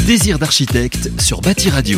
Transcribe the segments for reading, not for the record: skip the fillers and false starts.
Désir d'architecte sur Bâti Radio.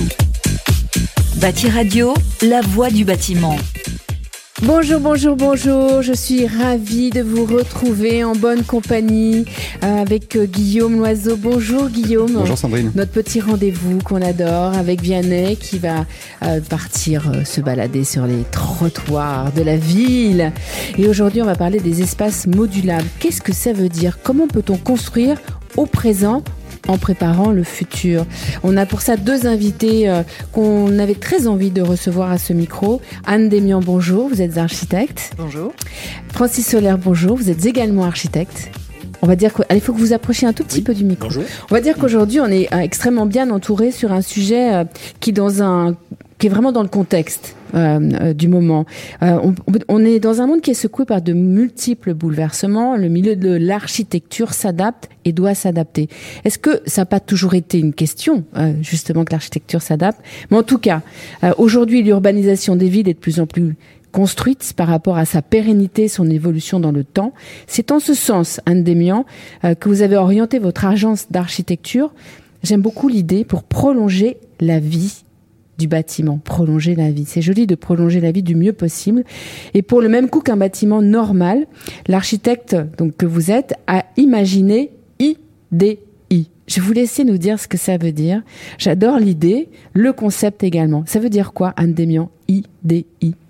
Bâti Radio, la voix du bâtiment. Bonjour, je suis ravie de vous retrouver en bonne compagnie avec Guillaume Loiseau. Bonjour Guillaume. Bonjour Sandrine. Notre petit rendez-vous qu'on adore avec Vianney qui va partir se balader sur les trottoirs de la ville. Et aujourd'hui on va parler des espaces modulables. Qu'est-ce que ça veut dire ? Comment peut-on construire au présent en préparant le futur? On a pour ça deux invités qu'on avait très envie de recevoir à ce micro. Anne Démian, bonjour, vous êtes architecte. Bonjour. Francis Solaire, bonjour, vous êtes également architecte. On va dire qu'il faut que vous approchiez un tout petit peu du micro. Bonjour. On va dire qu'aujourd'hui, on est extrêmement bien entouré sur un sujet qui est vraiment dans le contexte du moment. On est dans un monde qui est secoué par de multiples bouleversements. Le milieu de l'architecture s'adapte et doit s'adapter. Est-ce que ça n'a pas toujours été une question, justement, que l'architecture s'adapte ? Mais en tout cas, aujourd'hui, l'urbanisation des villes est de plus en plus construite par rapport à sa pérennité, son évolution dans le temps. C'est en ce sens, Anne Démian, que vous avez orienté votre agence d'architecture. J'aime beaucoup l'idée pour prolonger la vie du bâtiment, prolonger la vie. C'est joli de prolonger la vie du mieux possible. Et pour le même coût qu'un bâtiment normal, l'architecte donc que vous êtes a imaginé IDI. Je vais vous laisser nous dire ce que ça veut dire. J'adore l'idée, le concept également. Ça veut dire quoi, Anne Démian, IDI ?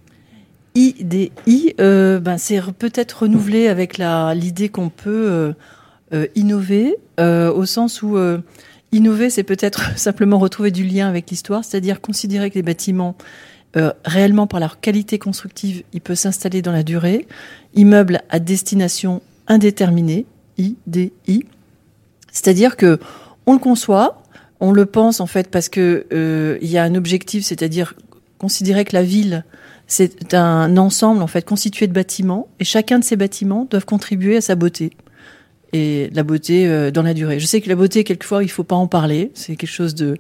IDI, c'est peut-être renouvelé avec l'idée qu'on peut innover, au sens où innover, c'est peut-être simplement retrouver du lien avec l'histoire, c'est-à-dire considérer que les bâtiments, réellement par leur qualité constructive, ils peuvent s'installer dans la durée. Immeuble à destination indéterminée, IDI, c'est-à-dire que on le conçoit, on le pense en fait parce que il y a un objectif, c'est-à-dire considérer que la ville, c'est un ensemble en fait constitué de bâtiments et chacun de ces bâtiments doivent contribuer à sa beauté. Et la beauté dans la durée. Je sais que la beauté, quelquefois, il faut pas en parler. C'est quelque chose de,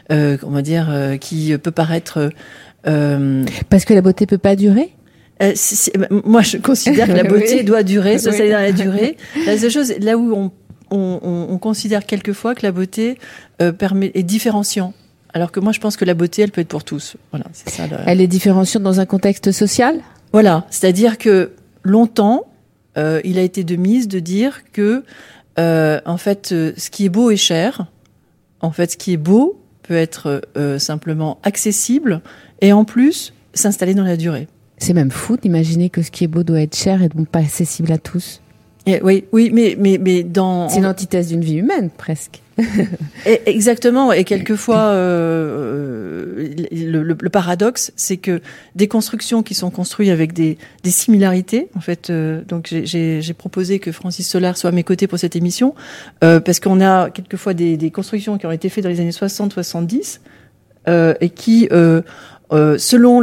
qui peut paraître... Parce que la beauté peut pas durer ? Moi, je considère que la beauté Oui. doit durer, ça Oui. dans la durée. La seule chose, là où on considère quelquefois que la beauté est différenciant. Alors que moi, je pense que la beauté, elle peut être pour tous. Voilà, c'est ça. Elle est différenciante dans un contexte social ? Voilà, c'est-à-dire que longtemps, il a été de mise de dire que, en fait, ce qui est beau est cher. En fait, ce qui est beau peut être simplement accessible et en plus s'installer dans la durée. C'est même fou d'imaginer que ce qui est beau doit être cher et donc pas accessible à tous. Et oui, mais dans... C'est l'antithèse d'une vie humaine, presque. Exactement. Et quelquefois, le paradoxe, c'est que des constructions qui sont construites avec des similarités, en fait, donc j'ai proposé que Francis Solaire soit à mes côtés pour cette émission, parce qu'on a quelquefois des constructions qui ont été faites dans les années 60-70, et qui... selon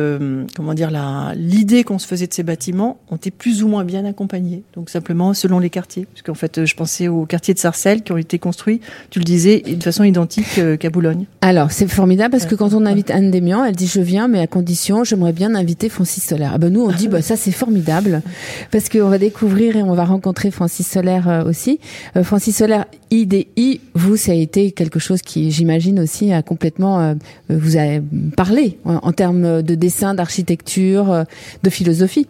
l'idée qu'on se faisait de ces bâtiments, ont été plus ou moins bien accompagnés. Donc simplement selon les quartiers, parce qu'en fait, je pensais aux quartiers de Sarcelles qui ont été construits, tu le disais, de façon identique qu'à Boulogne. Alors c'est formidable parce que quand on invite Anne Démian, elle dit je viens, mais à condition, j'aimerais bien inviter Francis Solaire. Ah ben nous on dit ça c'est formidable parce qu'on va découvrir et on va rencontrer Francis Solaire aussi. Francis Solaire, IDI, vous ça a été quelque chose qui, j'imagine aussi, a complètement vous a parlé en termes de dessin, d'architecture, de philosophie.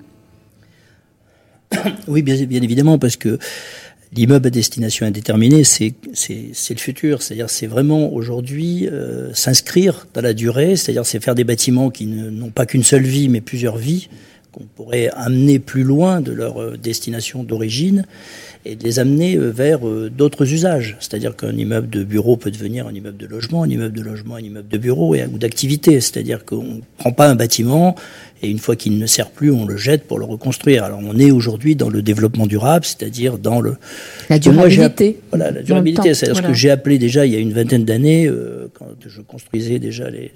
Oui, bien évidemment, parce que l'immeuble à destination indéterminée, c'est le futur. C'est-à-dire, c'est vraiment aujourd'hui s'inscrire dans la durée. C'est-à-dire, c'est faire des bâtiments qui n'ont pas qu'une seule vie, mais plusieurs vies, qu'on pourrait amener plus loin de leur destination d'origine et de les amener vers d'autres usages. C'est-à-dire qu'un immeuble de bureau peut devenir un immeuble de logement, un immeuble de logement, un immeuble de bureau ou d'activité. C'est-à-dire qu'on ne prend pas un bâtiment et une fois qu'il ne sert plus, on le jette pour le reconstruire. Alors on est aujourd'hui dans le développement durable, c'est-à-dire dans la durabilité. Voilà, la durabilité. C'est-à-dire ce que j'ai appelé déjà il y a une vingtaine d'années, quand je construisais déjà les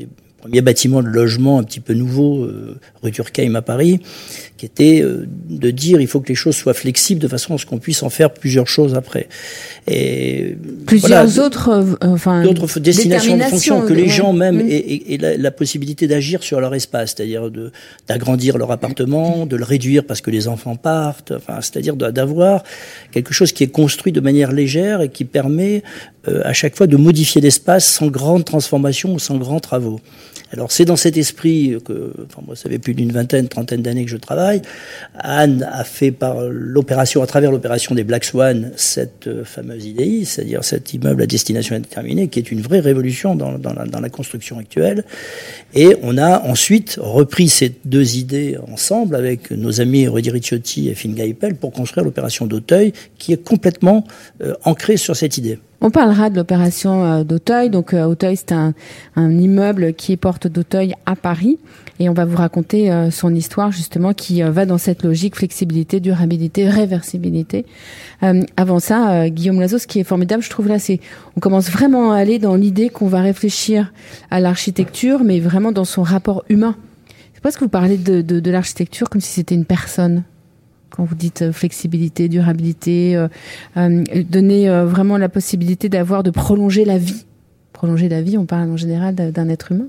premier bâtiment de logement un petit peu nouveau, rue Durkheim à Paris, qui était de dire il faut que les choses soient flexibles de façon à ce qu'on puisse en faire plusieurs choses après. Et plusieurs autres destinations de fonction, que les gens même aient la possibilité d'agir sur leur espace, c'est-à-dire d'agrandir leur appartement, de le réduire parce que les enfants partent, c'est-à-dire d'avoir quelque chose qui est construit de manière légère et qui permet à chaque fois de modifier l'espace sans grande transformation ou sans grands travaux. Alors c'est dans cet esprit que, moi ça fait plus d'une trentaine d'années que je travaille. Anne a fait à travers l'opération des Black Swan, cette fameuse IDI, c'est-à-dire cet immeuble à destination indéterminée, qui est une vraie révolution dans la construction actuelle. Et on a ensuite repris ces deux idées ensemble avec nos amis Rudy Ricciotti et Finn Geipel pour construire l'opération d'Auteuil, qui est complètement ancrée sur cette idée. On parlera de l'opération d'Auteuil. Donc Auteuil, c'est un immeuble qui est porte d'Auteuil à Paris. Et on va vous raconter son histoire justement qui va dans cette logique flexibilité, durabilité, réversibilité. Avant ça, Guillaume Loiseau, ce qui est formidable, je trouve là, c'est on commence vraiment à aller dans l'idée qu'on va réfléchir à l'architecture, mais vraiment dans son rapport humain. C'est parce que vous parlez de l'architecture comme si c'était une personne. Quand vous dites flexibilité, durabilité, donner vraiment la possibilité de prolonger la vie. Prolonger la vie, on parle en général d'un être humain.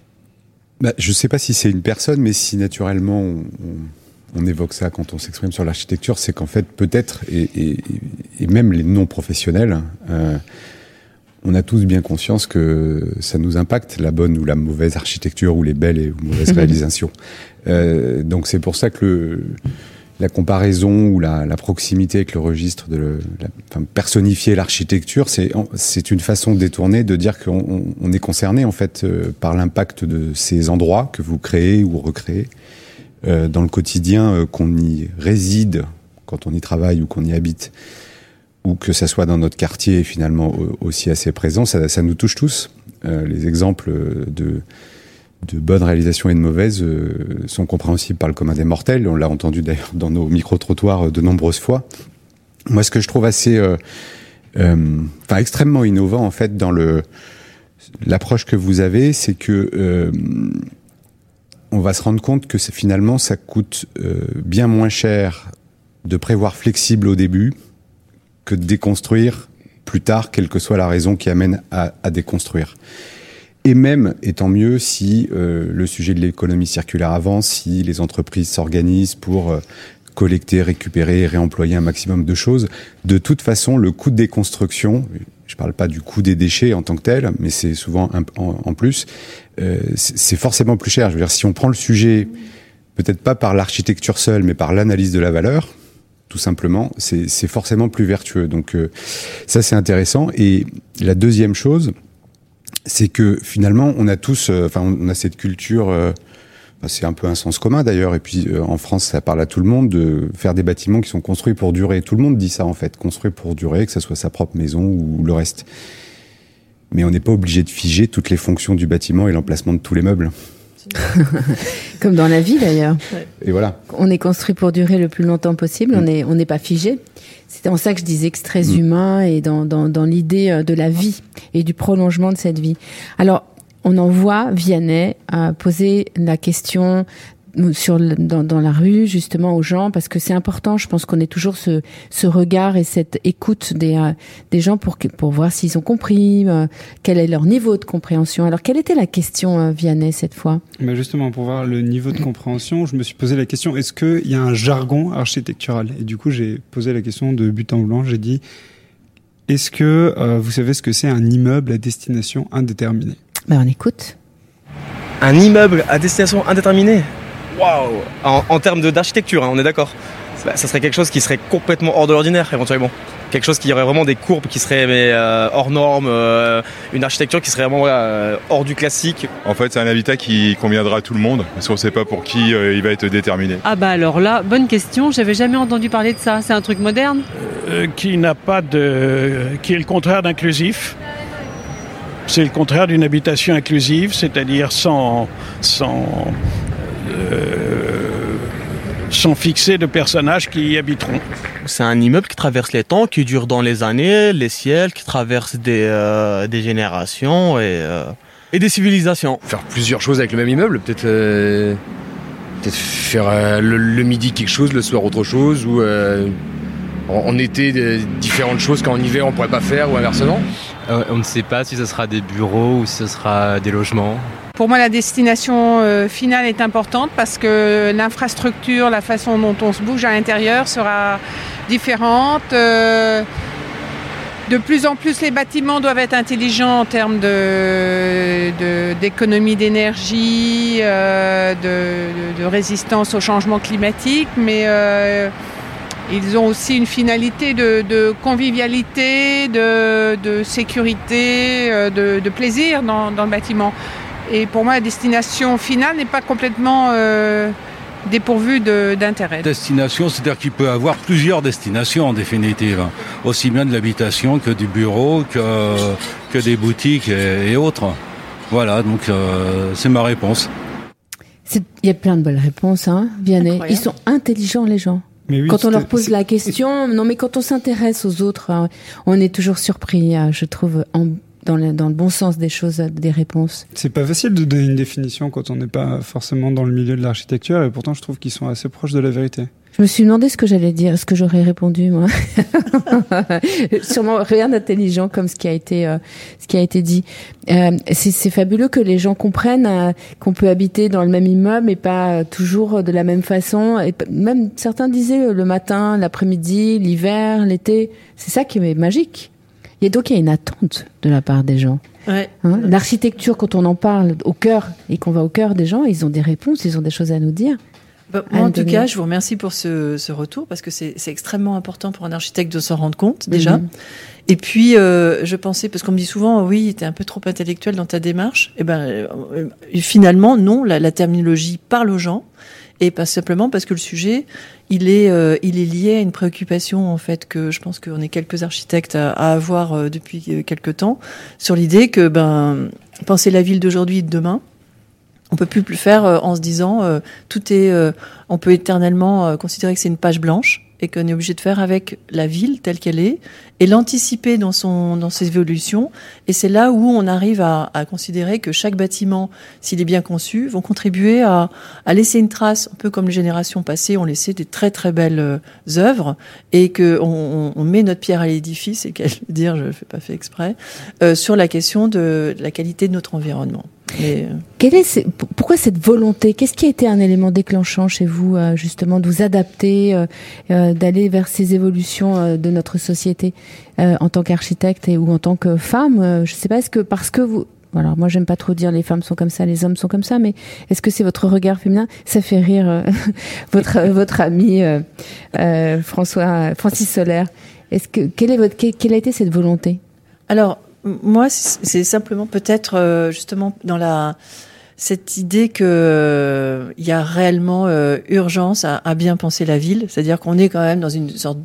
Je ne sais pas si c'est une personne, mais si naturellement on évoque ça quand on s'exprime sur l'architecture, c'est qu'en fait peut-être, et même les non-professionnels, on a tous bien conscience que ça nous impacte, la bonne ou la mauvaise architecture, ou les belles ou mauvaises réalisations. Donc c'est pour ça que la comparaison ou la proximité avec le registre personnifier l'architecture, c'est une façon détournée de dire qu'on est concerné en fait par l'impact de ces endroits que vous créez ou recréez dans le quotidien, qu'on y réside quand on y travaille ou qu'on y habite, ou que ça soit dans notre quartier finalement aussi assez présent, ça nous touche tous. Les exemples de bonnes réalisations et de mauvaises sont compréhensibles par le commun des mortels. On l'a entendu d'ailleurs dans nos micro-trottoirs de nombreuses fois. Moi, ce que je trouve assez, extrêmement innovant en fait dans l'approche que vous avez, c'est que on va se rendre compte que finalement ça coûte bien moins cher de prévoir flexible au début que de déconstruire plus tard, quelle que soit la raison qui amène à déconstruire. Et même, et tant mieux, si le sujet de l'économie circulaire avance, si les entreprises s'organisent pour collecter, récupérer et réemployer un maximum de choses. De toute façon, le coût de déconstruction, je ne parle pas du coût des déchets en tant que tel, mais c'est souvent en plus, c'est forcément plus cher. Je veux dire, si on prend le sujet, peut-être pas par l'architecture seule, mais par l'analyse de la valeur, tout simplement, c'est forcément plus vertueux. Donc ça, c'est intéressant. Et la deuxième chose, c'est que finalement, on a tous, on a cette culture, c'est un peu un sens commun d'ailleurs, et puis en France, ça parle à tout le monde, de faire des bâtiments qui sont construits pour durer. Tout le monde dit ça en fait, construit pour durer, que ça soit sa propre maison ou le reste. Mais on n'est pas obligé de figer toutes les fonctions du bâtiment et l'emplacement de tous les meubles. Comme dans la vie d'ailleurs. Et voilà. On est construit pour durer le plus longtemps possible, on n'est pas figé. C'est en ça que je disais que c'est très humain et dans l'idée de la vie et du prolongement de cette vie. Alors, on en voit Vianney poser la question dans la rue, justement, aux gens, parce que c'est important. Je pense qu'on ait toujours ce regard et cette écoute des gens pour voir s'ils ont compris, quel est leur niveau de compréhension. Alors, quelle était la question, Vianney, cette fois? Justement, pour voir le niveau de compréhension, je me suis posé la question, est-ce qu'il y a un jargon architectural? Et du coup, j'ai posé la question de but en blanc. J'ai dit, est-ce que vous savez ce que c'est un immeuble à destination indéterminée? On écoute. Un immeuble à destination indéterminée? Waouh! En termes d'architecture, on est d'accord. Ça serait quelque chose qui serait complètement hors de l'ordinaire, éventuellement. Quelque chose qui aurait vraiment des courbes qui seraient hors normes, une architecture qui serait vraiment hors du classique. En fait, c'est un habitat qui conviendra à tout le monde, parce qu'on ne sait pas pour qui il va être déterminé. Alors là, bonne question, j'avais jamais entendu parler de ça. C'est un truc moderne? Qui est le contraire d'inclusif. C'est le contraire d'une habitation inclusive, c'est-à-dire sans fixer de personnages qui y habiteront. C'est un immeuble qui traverse les temps, qui dure dans les années, les siècles, qui traverse des générations et et des civilisations. Faire plusieurs choses avec le même immeuble, peut-être faire le midi quelque chose, le soir autre chose, ou en été différentes choses qu'en hiver on pourrait pas faire, ou inversement. On ne sait pas si ce sera des bureaux ou si ce sera des logements. Pour moi, la destination finale est importante parce que l'infrastructure, la façon dont on se bouge à l'intérieur sera différente. De plus en plus, les bâtiments doivent être intelligents en termes d'économie d'énergie, de résistance au changement climatique, mais ils ont aussi une finalité de convivialité, de sécurité, de plaisir dans le bâtiment. Et pour moi, la destination finale n'est pas complètement dépourvue d'intérêt. Destination, c'est-à-dire qu'il peut y avoir plusieurs destinations en définitive, aussi bien de l'habitation que du bureau, que des boutiques et autres. Voilà, donc c'est ma réponse. Il y a plein de belles réponses, hein, Vianney. Incroyable. Ils sont intelligents, les gens. Mais oui, quand on leur pose la question, non mais quand on s'intéresse aux autres, on est toujours surpris, je trouve, dans le bon sens des choses, des réponses. C'est pas facile de donner une définition quand on n'est pas forcément dans le milieu de l'architecture, et pourtant je trouve qu'ils sont assez proches de la vérité. Je me suis demandé ce que j'allais dire, ce que j'aurais répondu, moi. Sûrement rien d'intelligent comme ce qui a été dit. C'est fabuleux que les gens comprennent qu'on peut habiter dans le même immeuble et pas toujours de la même façon. Et même certains disaient le matin, l'après-midi, l'hiver, l'été. C'est ça qui est magique. Il y a une attente de la part des gens. Ouais. Hein, l'architecture, quand on en parle au cœur et qu'on va au cœur des gens, ils ont des réponses, ils ont des choses à nous dire. Moi, en tout cas, je vous remercie pour ce retour parce que c'est extrêmement important pour un architecte de s'en rendre compte déjà. Et puis, je pensais, parce qu'on me dit souvent, oui, t'es un peu trop intellectuel dans ta démarche. Et finalement, non, la terminologie parle aux gens. Et pas simplement parce que le sujet, il est lié à une préoccupation, en fait, que je pense qu'on est quelques architectes à avoir depuis quelque temps, sur l'idée que, penser la ville d'aujourd'hui et de demain, on peut plus le faire en se disant, on peut éternellement considérer que c'est une page blanche et qu'on est obligé de faire avec la ville telle qu'elle est et l'anticiper dans ses évolutions. Et c'est là où on arrive à considérer que chaque bâtiment, s'il est bien conçu, vont contribuer à laisser une trace, un peu comme les générations passées ont laissé des très très belles œuvres, et que on met notre pierre à l'édifice, et qu'à le dire, je ne fais pas fait exprès, sur la question de la qualité de notre environnement. Pourquoi cette volonté? Qu'est-ce qui a été un élément déclenchant chez vous, justement, de vous adapter, d'aller vers ces évolutions de notre société en tant qu'architecte ou en tant que femme? Je sais pas, est-ce que parce que vous... Alors moi j'aime pas trop dire les femmes sont comme ça, les hommes sont comme ça, mais est-ce que c'est votre regard féminin? Ça fait rire votre ami Francis Solaire. Quelle a été cette volonté? Alors moi, c'est simplement peut-être justement dans cette idée que il y a réellement urgence à bien penser la ville, c'est-à-dire qu'on est quand même dans une sorte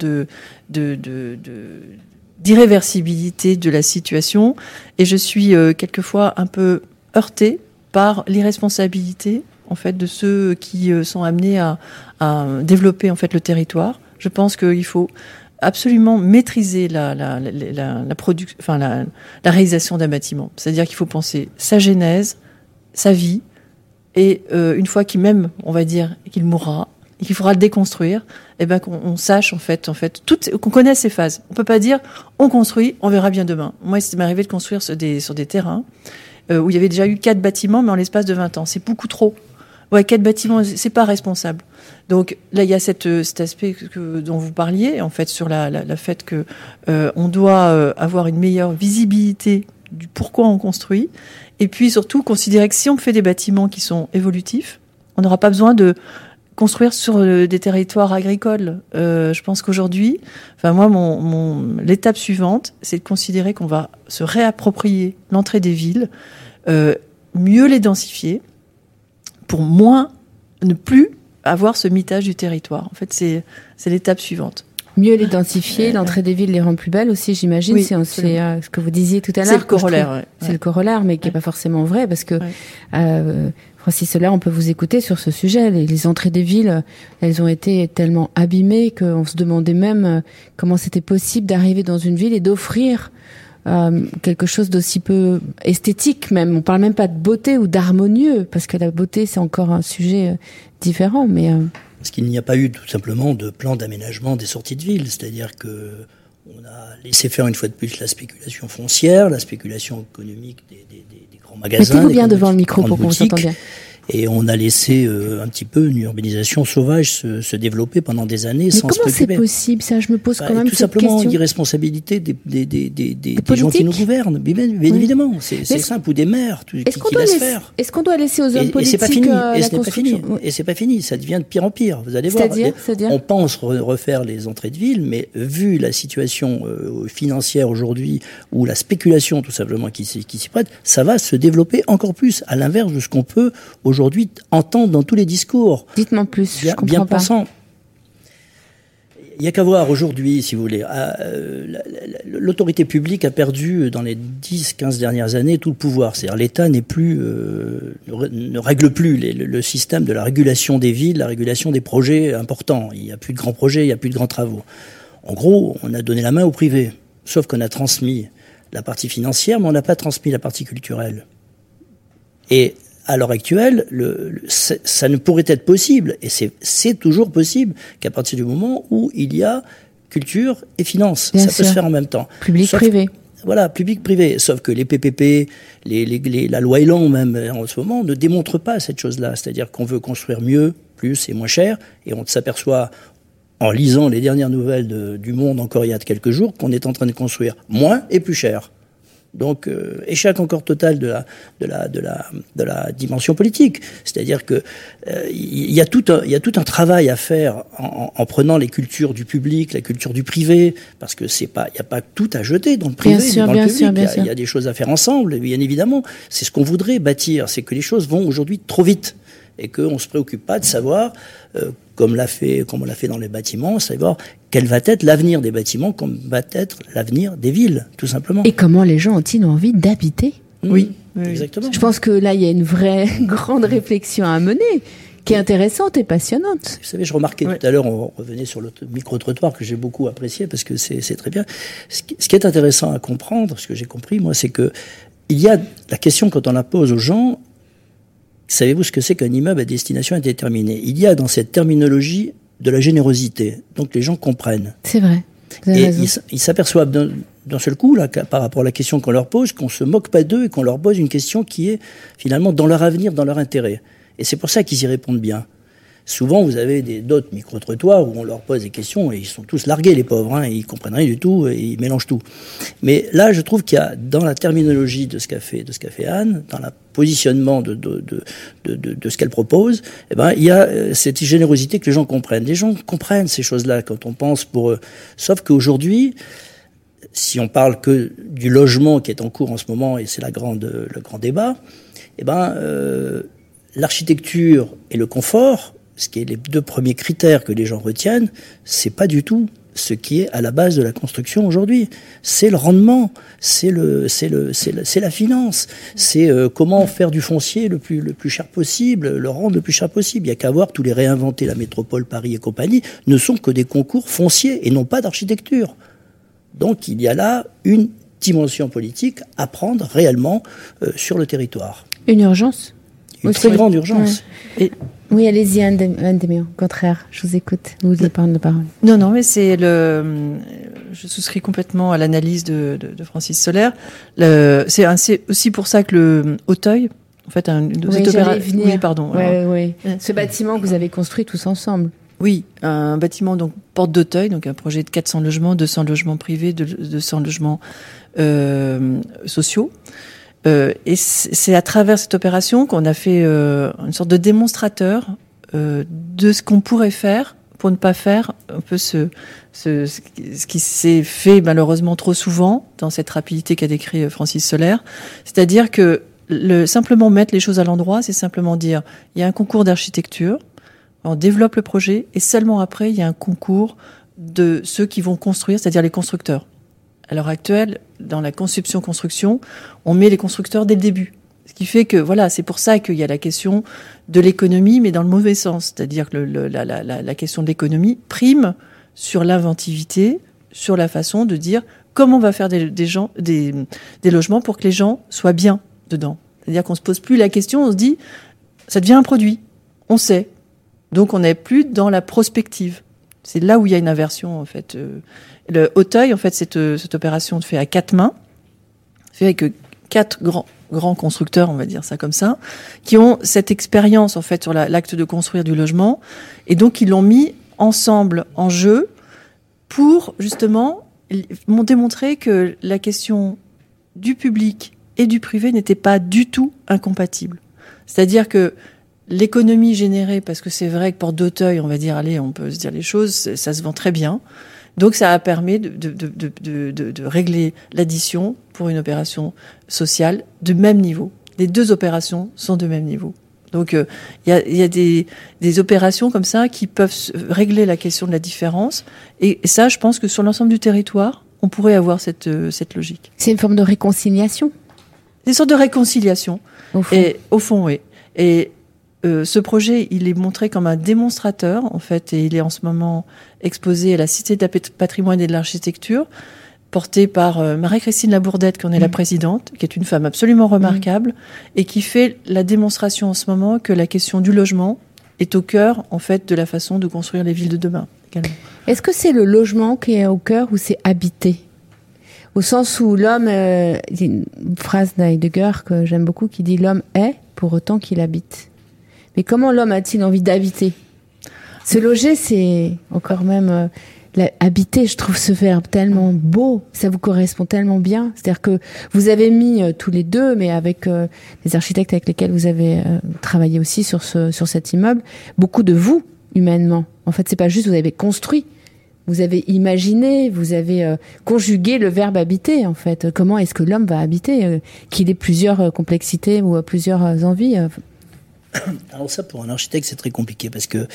d'irréversibilité de la situation, et je suis quelquefois un peu heurtée par l'irresponsabilité en fait de ceux qui sont amenés à développer en fait le territoire. Je pense qu'il faut absolument maîtriser la réalisation d'un bâtiment. C'est-à-dire qu'il faut penser sa genèse, sa vie, et une fois on va dire qu'il mourra, et qu'il faudra le déconstruire, qu'on sache en fait qu'on connaisse ces phases. On peut pas dire on construit, on verra bien demain. Moi, il m'est arrivé de construire sur des terrains où il y avait déjà eu 4 bâtiments, mais en l'espace de 20 ans. C'est beaucoup trop. Ouais, 4 bâtiments, c'est pas responsable. Donc là, il y a cet aspect dont vous parliez, en fait, sur la fait que on doit avoir une meilleure visibilité du pourquoi on construit, et puis surtout considérer que si on fait des bâtiments qui sont évolutifs, on n'aura pas besoin de construire sur des territoires agricoles. Je pense qu'aujourd'hui, l'étape suivante, c'est de considérer qu'on va se réapproprier l'entrée des villes, mieux les densifier, pour ne plus avoir ce mitage du territoire. En fait, c'est l'étape suivante. Mieux les densifier, l'entrée des villes les rend plus belles aussi, j'imagine. Oui, c'est ce que vous disiez tout à l'heure. C'est le corollaire. C'est le corollaire, mais qui n'est pas forcément vrai, parce que Francis Solaire, on peut vous écouter sur ce sujet. Les entrées des villes, elles ont été tellement abîmées qu'on se demandait même comment c'était possible d'arriver dans une ville et d'offrir quelque chose d'aussi peu esthétique même. On parle même pas de beauté ou d'harmonieux, parce que la beauté c'est encore un sujet différent. Mais parce qu'il n'y a pas eu tout simplement de plan d'aménagement des sorties de ville, c'est-à-dire que on a laissé faire une fois de plus la spéculation foncière, la spéculation économique des grands magasins. Mettez-vous bien devant le micro pour qu'on vous entende bien. Et on a laissé un petit peu une urbanisation sauvage se développer pendant des années sans se préoccuper. Mais comment c'est possible, ça? Je me pose quand même cette question. Tout simplement l'irresponsabilité des gens qui nous gouvernent. Bien évidemment, c'est simple, ou des maires qui laissent faire. Est-ce qu'on doit laisser aux hommes politiques la construction? Et c'est pas fini, ça devient de pire en pire. Vous allez voir. C'est-à-dire on pense refaire les entrées de ville, mais vu la situation financière aujourd'hui, ou la spéculation tout simplement qui s'y prête, ça va se développer encore plus, à l'inverse de ce qu'on peut aujourd'hui entendre dans tous les discours. Dites-moi plus, je comprends pas. Il n'y a qu'à voir aujourd'hui, si vous voulez. L'autorité publique a perdu dans les 10-15 dernières années tout le pouvoir. C'est-à-dire l'État n'est plus, ne règle plus le système de la régulation des villes, la régulation des projets importants. Il n'y a plus de grands projets, il n'y a plus de grands travaux. En gros, on a donné la main au privé. Sauf qu'on a transmis la partie financière, mais on n'a pas transmis la partie culturelle. Et à l'heure actuelle, ça ne pourrait être possible, et c'est toujours possible, qu'à partir du moment où il y a culture et finance. Ça peut se faire en même temps. Public-privé. Voilà, public-privé. Sauf que les PPP, la loi Elan même en ce moment, ne démontrent pas cette chose-là. C'est-à-dire qu'on veut construire mieux, plus et moins cher, et on s'aperçoit, en lisant les dernières nouvelles du Monde encore il y a quelques jours, qu'on est en train de construire moins et plus cher. Donc, échec encore total de la dimension politique. C'est-à-dire que il y a tout un travail à faire en prenant les cultures du public, la culture du privé, parce que il y a pas tout à jeter dans le privé, dans le public. Il y a des choses à faire ensemble, bien évidemment. C'est ce qu'on voudrait bâtir, c'est que les choses vont aujourd'hui trop vite et qu'on ne se préoccupe pas de savoir, comme on l'a fait dans les bâtiments, savoir quel va être l'avenir des bâtiments, comme va être l'avenir des villes, tout simplement. Et comment les gens ont-ils envie d'habiter? Oui, exactement. Je pense que là, il y a une vraie grande réflexion à mener, qui est intéressante et passionnante. Vous savez, je remarquais tout à l'heure, on revenait sur le micro-trottoir que j'ai beaucoup apprécié, parce que c'est très bien. Ce qui est intéressant à comprendre, ce que j'ai compris, moi, c'est que il y a la question, quand on la pose aux gens, savez-vous ce que c'est qu'un immeuble à destination indéterminée? Il y a dans cette terminologie de la générosité. Donc les gens comprennent. C'est vrai. Et ils s'aperçoivent d'un seul coup, là, par rapport à la question qu'on leur pose, qu'on se moque pas d'eux et qu'on leur pose une question qui est finalement dans leur avenir, dans leur intérêt. Et c'est pour ça qu'ils y répondent bien. Souvent, vous avez d'autres micro-trottoirs où on leur pose des questions et ils sont tous largués, les pauvres, hein, et ils comprennent rien du tout et ils mélangent tout. Mais là, je trouve qu'il y a, dans la terminologie de ce qu'a fait Anne, dans le positionnement de ce qu'elle propose, eh ben, il y a cette générosité que les gens comprennent. Les gens comprennent ces choses-là quand on pense pour eux. Sauf qu'aujourd'hui, si on parle que du logement qui est en cours en ce moment, et c'est le grand débat, eh ben, l'architecture et le confort, ce qui est les deux premiers critères que les gens retiennent, c'est pas du tout ce qui est à la base de la construction aujourd'hui. C'est le rendement, c'est la finance, c'est comment faire du foncier le plus cher possible, le rendre le plus cher possible. Il y a qu'à voir tous les réinventer, la métropole, Paris et compagnie, ne sont que des concours fonciers et non pas d'architecture. Donc il y a là une dimension politique à prendre réellement sur le territoire. Une urgence. Une très grande urgence. Ouais. Oui, allez-y, Anne Demir. Au contraire, je vous écoute. Vous voulez prendre la parole. Non, mais je souscris complètement à l'analyse de Francis Soler. C'est aussi pour ça que le Hauteuil, en fait, Oui, pardon. Oui. Ce bâtiment que vous avez construit tous ensemble. Oui, un bâtiment, donc, porte d'Auteuil, donc un projet de 400 logements, 200 logements privés, 200 logements sociaux. Et c'est à travers cette opération qu'on a fait une sorte de démonstrateur de ce qu'on pourrait faire pour ne pas faire un peu ce qui s'est fait malheureusement trop souvent dans cette rapidité qu'a décrit Francis Soler. C'est-à-dire que simplement mettre les choses à l'endroit, c'est simplement dire il y a un concours d'architecture, on développe le projet et seulement après il y a un concours de ceux qui vont construire, c'est-à-dire les constructeurs. À l'heure actuelle, dans la conception-construction, on met les constructeurs dès le début. Ce qui fait que, voilà, c'est pour ça qu'il y a la question de l'économie, mais dans le mauvais sens. C'est-à-dire que la question de l'économie prime sur l'inventivité, sur la façon de dire comment on va faire des logements pour que les gens soient bien dedans. C'est-à-dire qu'on se pose plus la question, on se dit, ça devient un produit, on sait. Donc on n'est plus dans la prospective. C'est là où il y a une inversion, en fait. Le Auteuil, en fait, cette opération se fait à 4 mains, fait avec 4 grands constructeurs, on va dire ça comme ça, qui ont cette expérience, en fait, sur l'acte de construire du logement, et donc ils l'ont mis ensemble en jeu pour, justement, démontrer que la question du public et du privé n'était pas du tout incompatible. C'est-à-dire que l'économie générée, parce que c'est vrai que Porte d'Auteuil, on va dire, allez, on peut se dire les choses, ça se vend très bien. Donc ça a permis de régler l'addition pour une opération sociale de même niveau. Les deux opérations sont de même niveau. Donc il y a des opérations comme ça qui peuvent régler la question de la différence. Et ça, je pense que sur l'ensemble du territoire, on pourrait avoir cette logique. C'est une forme de réconciliation. C'est une sorte de réconciliation. Au fond, oui. Et ce projet, il est montré comme un démonstrateur, en fait, et il est en ce moment exposé à la Cité de patrimoine et de l'architecture, porté par Marie-Christine Labourdette, qui en est la présidente, qui est une femme absolument remarquable, et qui fait la démonstration en ce moment que la question du logement est au cœur, en fait, de la façon de construire les villes de demain, également. Est-ce que c'est le logement qui est au cœur ou c'est habiter ? Au sens où l'homme, il y a une phrase d'Heidegger que j'aime beaucoup qui dit « L'homme est pour autant qu'il habite ». Mais comment l'homme a-t-il envie d'habiter ? Se loger, c'est encore même... habiter, je trouve ce verbe tellement beau, ça vous correspond tellement bien. C'est-à-dire que vous avez mis tous les deux, mais avec les architectes avec lesquels vous avez travaillé aussi sur cet immeuble, beaucoup de vous, humainement. En fait, c'est pas juste vous avez construit, vous avez imaginé, vous avez conjugué le verbe habiter, en fait. Comment est-ce que l'homme va habiter ? Qu'il ait plusieurs complexités ou plusieurs envies Alors ça, pour un architecte, c'est très compliqué parce que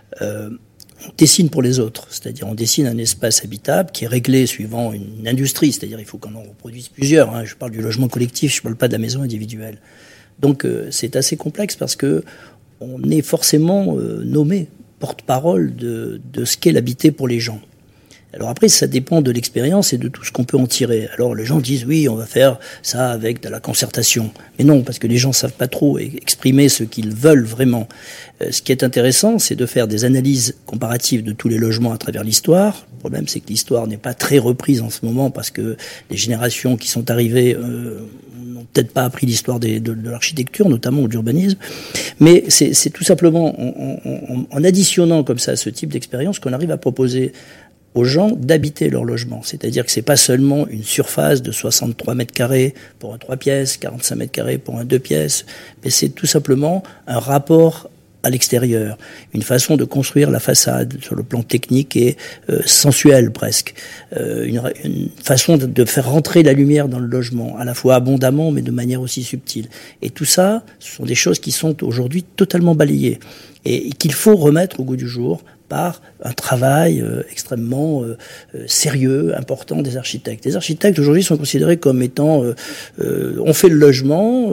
on dessine pour les autres, c'est-à-dire on dessine un espace habitable qui est réglé suivant une industrie, c'est-à-dire il faut qu'on en reproduise plusieurs. Je parle du logement collectif, je ne parle pas de la maison individuelle. Donc c'est assez complexe parce que on est forcément nommé porte-parole de ce qu'est l'habiter pour les gens. Alors après, ça dépend de l'expérience et de tout ce qu'on peut en tirer. Alors les gens disent oui, on va faire ça avec de la concertation. Mais non, parce que les gens savent pas trop exprimer ce qu'ils veulent vraiment. Ce qui est intéressant, c'est de faire des analyses comparatives de tous les logements à travers l'histoire. Le problème, c'est que l'histoire n'est pas très reprise en ce moment parce que les générations qui sont arrivées n'ont peut-être pas appris l'histoire de l'architecture, notamment ou de l'urbanisme. Mais c'est tout simplement en additionnant comme ça ce type d'expérience qu'on arrive à proposer aux gens d'habiter leur logement. C'est-à-dire que c'est pas seulement une surface de 63 mètres carrés pour un 3 pièces, 45 mètres carrés pour un 2 pièces, mais c'est tout simplement un rapport à l'extérieur, une façon de construire la façade sur le plan technique et sensuel presque, une façon de faire rentrer la lumière dans le logement, à la fois abondamment mais de manière aussi subtile. Et tout ça, ce sont des choses qui sont aujourd'hui totalement balayées et qu'il faut remettre au goût du jour par un travail extrêmement sérieux, important des architectes. Les architectes aujourd'hui sont considérés comme étant on fait le logement,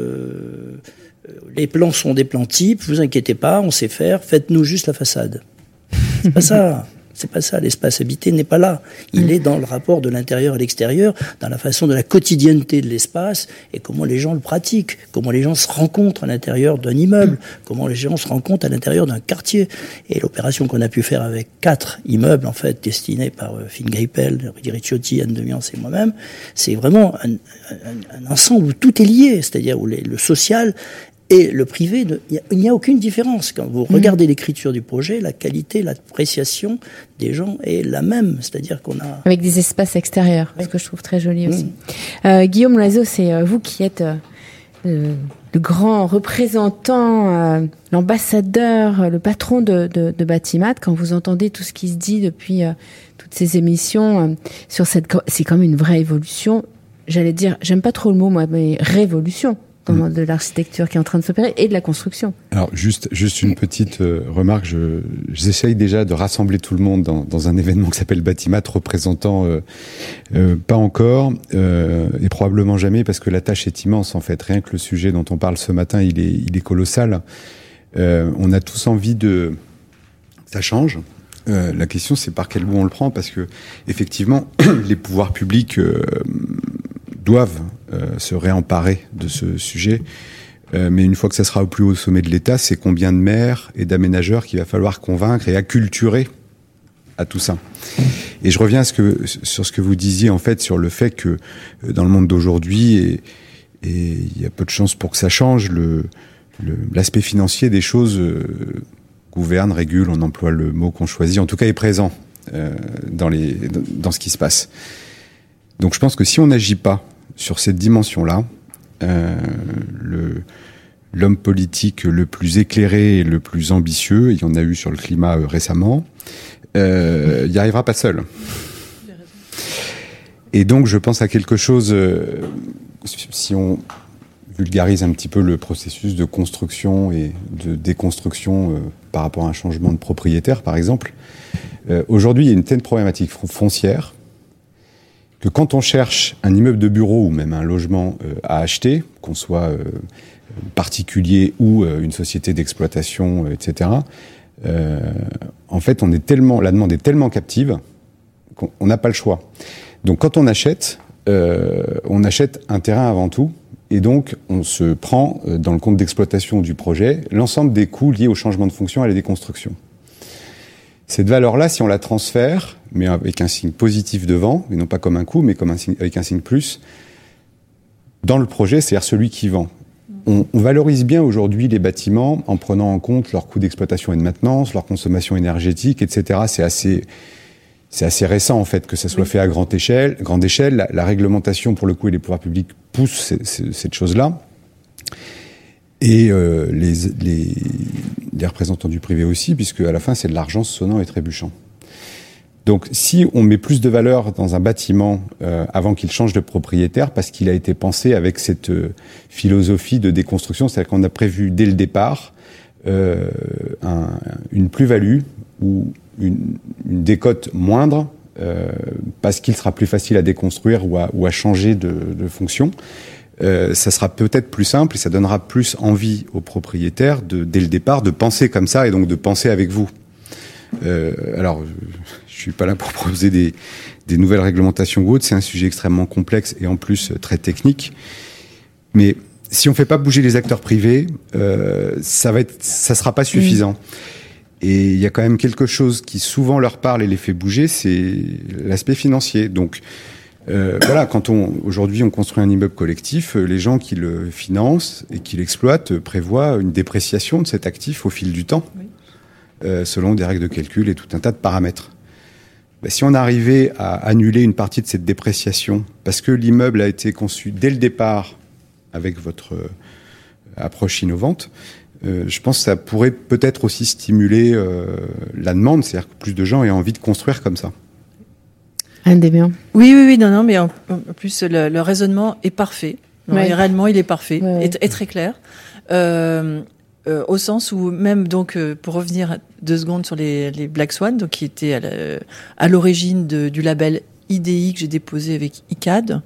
les plans sont des plans types, vous inquiétez pas, on sait faire, faites-nous juste la façade. C'est pas ça. C'est pas ça, l'espace habité n'est pas là. Il est dans le rapport de l'intérieur à l'extérieur, dans la façon de la quotidienneté de l'espace et comment les gens le pratiquent, comment les gens se rencontrent à l'intérieur d'un immeuble, comment les gens se rencontrent à l'intérieur d'un quartier. Et l'opération qu'on a pu faire avec 4 immeubles, en fait, destinés par Finn Geipel, Rudy Ricciotti, Anne Demiance et moi-même, c'est vraiment un ensemble où tout est lié, c'est-à-dire où le social et le privé, il n'y a aucune différence. Quand vous regardez l'écriture du projet, la qualité, l'appréciation des gens est la même. C'est-à-dire qu'on a... Avec des espaces extérieurs, ce que je trouve très joli aussi. Guillaume Loiseau, c'est vous qui êtes le grand représentant, l'ambassadeur, le patron de Batimat. Quand vous entendez tout ce qui se dit depuis toutes ces émissions sur c'est comme une vraie évolution. J'allais dire, j'aime pas trop le mot, moi, mais révolution. De l'architecture qui est en train de s'opérer et de la construction. Alors juste une petite remarque, j'essaye déjà de rassembler tout le monde dans un événement qui s'appelle Batimat, représentant pas encore et probablement jamais parce que la tâche est immense en fait. Rien que le sujet dont on parle ce matin, il est colossal. On a tous envie ça change. La question, c'est par quel bout on le prend, parce que effectivement, les pouvoirs publics doivent se réemparer de ce sujet. Mais une fois que ça sera au plus haut sommet de l'État, c'est combien de maires et d'aménageurs qu'il va falloir convaincre et acculturer à tout ça. Et je reviens sur ce que vous disiez, en fait, sur le fait que dans le monde d'aujourd'hui, et il y a peu de chances pour que ça change, l'aspect financier des choses gouverne, régule, on emploie le mot qu'on choisit, en tout cas est présent dans ce qui se passe. Donc je pense que si on n'agit pas sur cette dimension-là, l'homme politique le plus éclairé et le plus ambitieux, il y en a eu sur le climat récemment, il n'y arrivera pas seul. Et donc je pense à quelque chose, si on vulgarise un petit peu le processus de construction et de déconstruction par rapport à un changement de propriétaire, par exemple, aujourd'hui il y a une telle problématique foncière que quand on cherche un immeuble de bureau ou même un logement à acheter, qu'on soit particulier ou une société d'exploitation, etc., en fait, la demande est tellement captive qu'on n'a pas le choix. Donc quand on achète un terrain avant tout, et donc on se prend dans le compte d'exploitation du projet l'ensemble des coûts liés au changement de fonction et à la déconstruction. Cette valeur-là, si on la transfère, mais avec un signe positif devant, et non pas comme un coût, mais avec un signe plus, dans le projet, c'est-à-dire celui qui vend. On valorise bien aujourd'hui les bâtiments en prenant en compte leurs coûts d'exploitation et de maintenance, leur consommation énergétique, etc. C'est assez récent, en fait, que ça soit fait à grande échelle. La réglementation, pour le coup, et les pouvoirs publics poussent cette chose-là. Et les représentants du privé aussi, puisque à la fin, c'est de l'argent sonnant et trébuchant. Donc, si on met plus de valeur dans un bâtiment avant qu'il change de propriétaire, parce qu'il a été pensé avec cette philosophie de déconstruction, c'est-à-dire qu'on a prévu dès le départ une plus-value ou une décote moindre, parce qu'il sera plus facile à déconstruire ou à changer de fonction, ça sera peut-être plus simple et ça donnera plus envie aux propriétaires dès le départ de penser comme ça et donc de penser avec vous. Alors, je suis pas là pour proposer des nouvelles réglementations ou autres, c'est un sujet extrêmement complexe et en plus très technique. Mais si on fait pas bouger les acteurs privés, ça sera pas suffisant. Et il y a quand même quelque chose qui souvent leur parle et les fait bouger, c'est l'aspect financier. Donc voilà, aujourd'hui on construit un immeuble collectif, les gens qui le financent et qui l'exploitent prévoient une dépréciation de cet actif au fil du temps, selon des règles de calcul et tout un tas de paramètres. Si on arrivait à annuler une partie de cette dépréciation, parce que l'immeuble a été conçu dès le départ avec votre approche innovante, je pense que ça pourrait peut-être aussi stimuler la demande, c'est-à-dire que plus de gens aient envie de construire comme ça. Anne Desbiens. Oui, non, mais en plus le raisonnement est parfait. Et réellement, il est parfait, est très clair. Au sens où même donc pour revenir 2 secondes sur les Black Swan, donc qui étaient à l'origine du label IDI que j'ai déposé avec ICAD.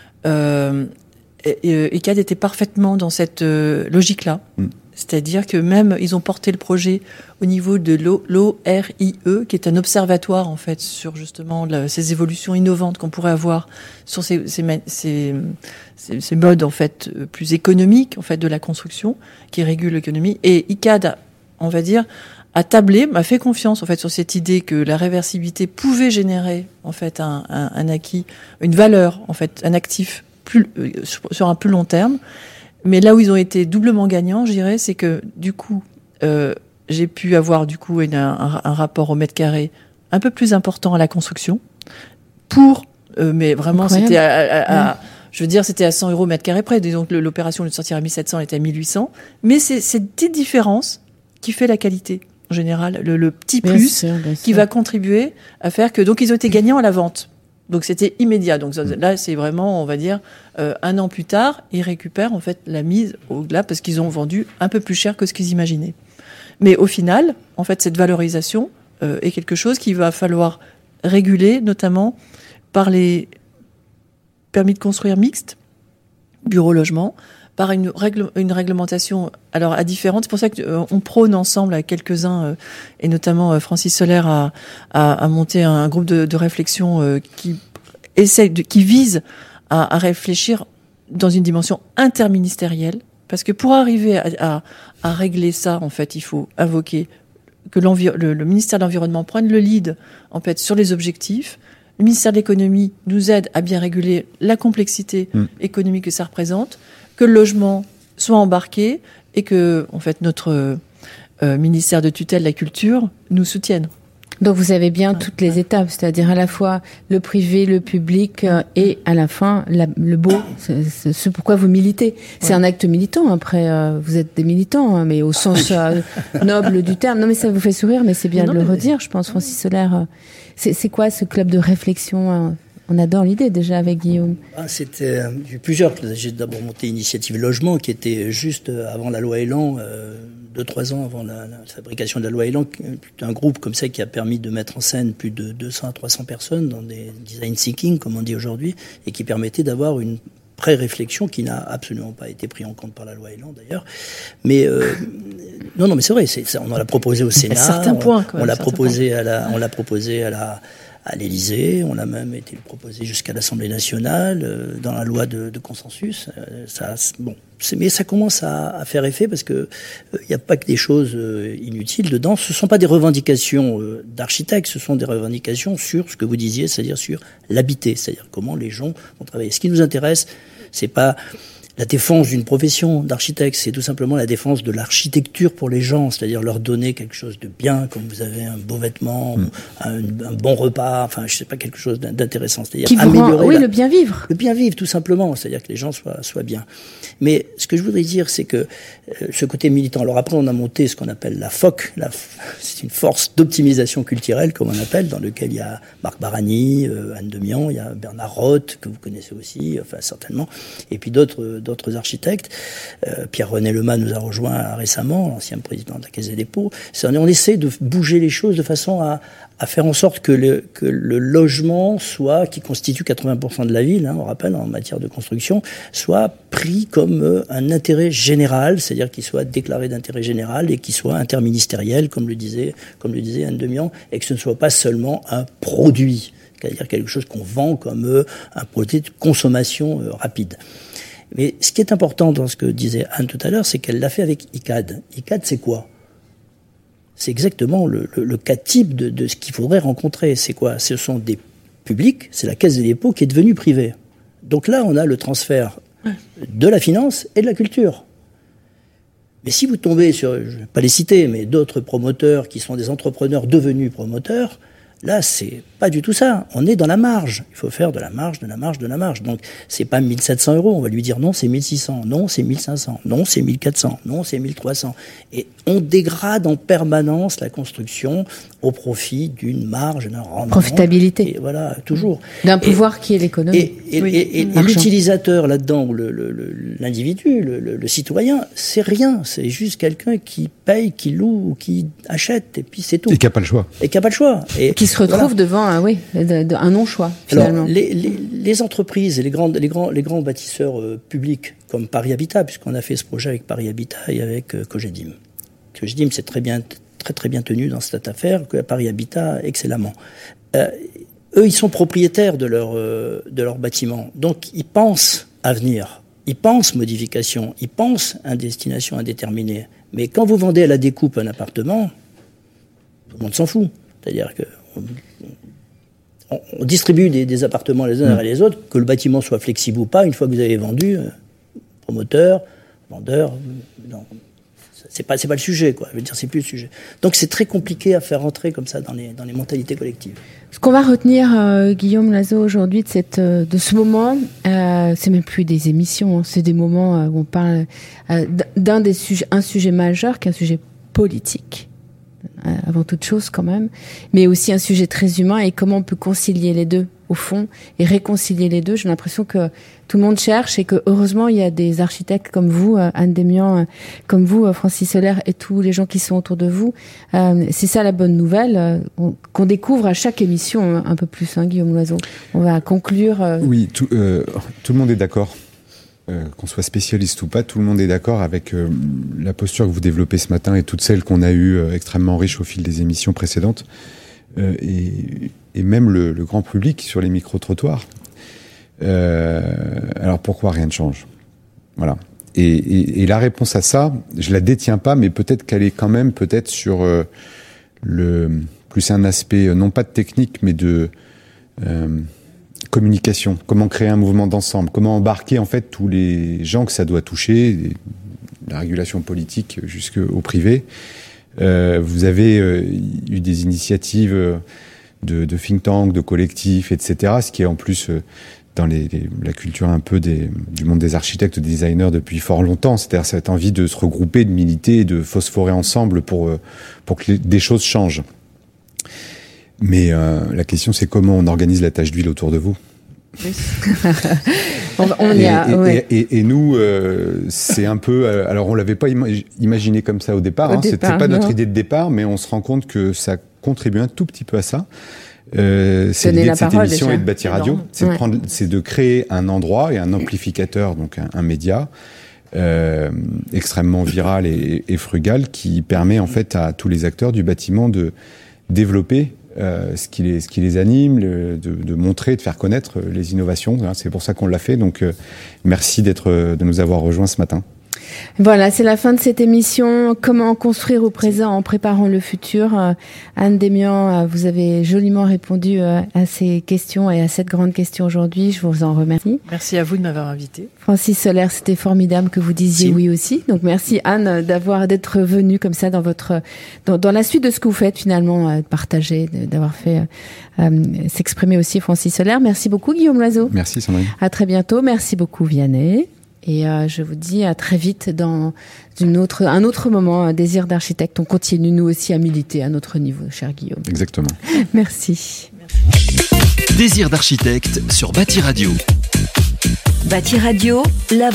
ICAD était parfaitement dans cette logique-là. C'est-à-dire que même ils ont porté le projet au niveau de l'ORIE, qui est un observatoire en fait sur justement ces évolutions innovantes qu'on pourrait avoir sur ces modes en fait plus économiques en fait de la construction qui régulent l'économie. Et ICAD, on va dire, a tablé, m'a fait confiance en fait sur cette idée que la réversibilité pouvait générer en fait un acquis, une valeur en fait, un actif sur un plus long terme. Mais là où ils ont été doublement gagnants, je dirais, c'est que du coup, j'ai pu avoir du coup un rapport au mètre carré un peu plus important à la construction. Mais vraiment, incroyable. Je veux dire, c'était à 100 € mètre carré près. Donc l'opération de sortir à 1700, elle était à 1800. Mais c'est cette petite différence qui fait la qualité. En général, le petit plus qui va contribuer à faire que donc ils ont été gagnants à la vente. Donc c'était immédiat. Donc là, c'est vraiment, on va dire, 1 an plus tard, ils récupèrent en fait la mise au-delà parce qu'ils ont vendu un peu plus cher que ce qu'ils imaginaient. Mais au final, en fait, cette valorisation est quelque chose qu'il va falloir réguler, notamment par les permis de construire mixtes, bureau-logement, par une réglementation alors à différentes. C'est pour ça que on prône ensemble avec quelques-uns et notamment Francis Solaire a monté un groupe de réflexion qui vise à réfléchir dans une dimension interministérielle, parce que pour arriver à régler ça, en fait, il faut invoquer que le ministère de l'Environnement prenne le lead en fait sur les objectifs. Le ministère de l'Économie nous aide à bien réguler la complexité économique que ça représente, que le logement soit embarqué et que, en fait, notre ministère de tutelle, la culture, nous soutienne. Donc vous avez bien toutes les étapes, c'est-à-dire à la fois le privé, le public et à la fin le beau, c'est ce pourquoi vous militez. C'est un acte militant, après vous êtes des militants, mais au sens noble du terme. Non mais ça vous fait sourire, mais c'est bien de le redire, je pense, Francis Solaire. C'est quoi ce club de réflexion ? On adore l'idée déjà avec Guillaume. C'était plusieurs. J'ai d'abord monté Initiative Logement qui était juste avant la loi Elan, 2-3 ans avant la fabrication de la loi Elan, un groupe comme ça qui a permis de mettre en scène plus de 200 à 300 personnes dans des design thinking, comme on dit aujourd'hui, et qui permettait d'avoir une pré-réflexion qui n'a absolument pas été prise en compte par la loi Elan d'ailleurs. Mais non, mais c'est vrai, on l'a proposé au Sénat, on l'a proposé à l'Élysée, on a même été proposé jusqu'à l'Assemblée nationale, dans la loi de consensus. Mais ça commence à faire effet parce que il n'y a pas que des choses inutiles dedans. Ce ne sont pas des revendications d'architectes, ce sont des revendications sur ce que vous disiez, c'est-à-dire sur l'habiter, c'est-à-dire comment les gens vont travailler. Ce qui nous intéresse, c'est pas la défense d'une profession d'architecte, c'est tout simplement la défense de l'architecture pour les gens, c'est-à-dire leur donner quelque chose de bien, comme vous avez un beau vêtement, un bon repas, enfin, je sais pas, quelque chose d'intéressant. C'est-à-dire améliorer le bien vivre. Le bien vivre, tout simplement, c'est-à-dire que les gens soient bien. Mais ce que je voudrais dire, c'est que ce côté militant, alors après, on a monté ce qu'on appelle la FOC, c'est une force d'optimisation culturelle, comme on appelle, dans lequel il y a Marc Barani, Anne Demian, il y a Bernard Roth, que vous connaissez aussi, enfin, certainement, et puis d'autres architectes. Pierre-René Lemas nous a rejoint récemment, l'ancien président de la Caisse des dépôts. On essaie de bouger les choses de façon à faire en sorte que le logement qui constitue 80% de la ville, on rappelle, en matière de construction, soit pris comme un intérêt général, c'est-à-dire qu'il soit déclaré d'intérêt général et qu'il soit interministériel, comme le disait Anne Demian, et que ce ne soit pas seulement un produit, c'est-à-dire quelque chose qu'on vend comme un produit de consommation rapide. Mais ce qui est important dans ce que disait Anne tout à l'heure, c'est qu'elle l'a fait avec ICAD. ICAD, c'est quoi ? C'est exactement le cas type de ce qu'il faudrait rencontrer. C'est quoi ? Ce sont des publics, c'est la Caisse des dépôts qui est devenue privée. Donc là, on a le transfert de la finance et de la culture. Mais si vous tombez sur, je ne vais pas les citer, mais d'autres promoteurs qui sont des entrepreneurs devenus promoteurs, là, c'est pas du tout ça. On est dans la marge. Il faut faire de la marge. Donc, c'est pas 1 700 €. On va lui dire non, c'est 1 600. Non, c'est 1 500. Non, c'est 1 400. Non, c'est 1 300. Et on dégrade en permanence la construction au profit d'une marge, d'un rendement. Profitabilité. Et voilà, toujours. D'un pouvoir qui est l'économie. Et l'utilisateur là-dedans, l'individu, le citoyen, c'est rien. C'est juste quelqu'un qui paye, qui loue, ou qui achète, et puis c'est tout. Et qui n'a pas le choix. Et qui se retrouve devant un non-choix, finalement. Alors, les entreprises et les grands bâtisseurs publics, comme Paris Habitat, puisqu'on a fait ce projet avec Paris Habitat et avec Cogedim. Cogedim, c'est très bien tenu dans cette affaire, que Paris Habitat excellemment. Eux, ils sont propriétaires de leur bâtiment. Donc, ils pensent avenir. Ils pensent modification. Ils pensent à destination indéterminée. Mais quand vous vendez à la découpe un appartement, tout le monde s'en fout. C'est-à-dire que on distribue des appartements les uns derrière les autres, que le bâtiment soit flexible ou pas, une fois que vous avez vendu, promoteur, vendeur, non, c'est pas le sujet, quoi. Je veux dire, c'est plus le sujet. Donc c'est très compliqué à faire rentrer comme ça dans les mentalités collectives. Ce qu'on va retenir, Guillaume Loiseau, aujourd'hui de ce moment, c'est même plus des émissions, c'est des moments où on parle un sujet majeur, qui est un sujet politique. Avant toute chose quand même, mais aussi un sujet très humain, et comment on peut concilier les deux au fond et réconcilier les deux. J'ai l'impression que tout le monde cherche, et que heureusement il y a des architectes comme vous, Anne Demian, comme vous, Francis Solaire, et tous les gens qui sont autour de vous. C'est ça la bonne nouvelle, qu'on découvre à chaque émission un peu plus, Guillaume Loiseau. On va conclure. Oui, tout le monde est d'accord. qu'on soit spécialiste ou pas, tout le monde est d'accord avec la posture que vous développez ce matin et toutes celles qu'on a eues extrêmement riches au fil des émissions précédentes, et même le grand public sur les micro-trottoirs. Alors pourquoi rien ne change ? Voilà. Et la réponse à ça, je la détiens pas, mais peut-être qu'elle est quand même peut-être sur plus un aspect non pas de technique, mais de communication. Comment créer un mouvement d'ensemble ? Comment embarquer en fait tous les gens que ça doit toucher, la régulation politique jusqu'au privé. Vous avez eu des initiatives de think tank, de collectifs, etc. Ce qui est en plus dans la culture un peu du monde des architectes, des designers depuis fort longtemps. C'est-à-dire cette envie de se regrouper, de militer, de phosphorer ensemble pour que des choses changent. Mais la question, c'est comment on organise la tache d'huile autour de vous. Et nous, c'est un peu... alors, on l'avait pas imaginé comme ça au départ. C'était pas notre idée de départ, mais on se rend compte que ça contribue un tout petit peu à ça. C'est l'idée de cette émission et de Bâti Radio. C'est de créer un endroit et un amplificateur, donc un média extrêmement viral et frugal qui permet en fait à tous les acteurs du bâtiment de développer ce qui les anime, de montrer, de faire connaître les innovations. C'est pour ça qu'on l'a fait. Donc, merci de nous avoir rejoints ce matin. Voilà, c'est la fin de cette émission. Comment construire au présent en préparant le futur. Anne Démian, vous avez joliment répondu à ces questions et à cette grande question aujourd'hui. Je vous en remercie. Merci à vous de m'avoir invité. Francis Soler, c'était formidable que vous disiez oui aussi. Donc merci Anne d'être venue comme ça dans la suite de ce que vous faites finalement, de partager, d'avoir fait s'exprimer aussi Francis Soler. Merci beaucoup Guillaume Loiseau. Merci Sandrine. À très bientôt. Merci beaucoup Vianney. Et je vous dis à très vite dans un autre moment, Désir d'architecte. On continue nous aussi à militer à notre niveau, cher Guillaume. Exactement. Merci. Désir d'architecte sur Bâti Radio. Bâti Radio, la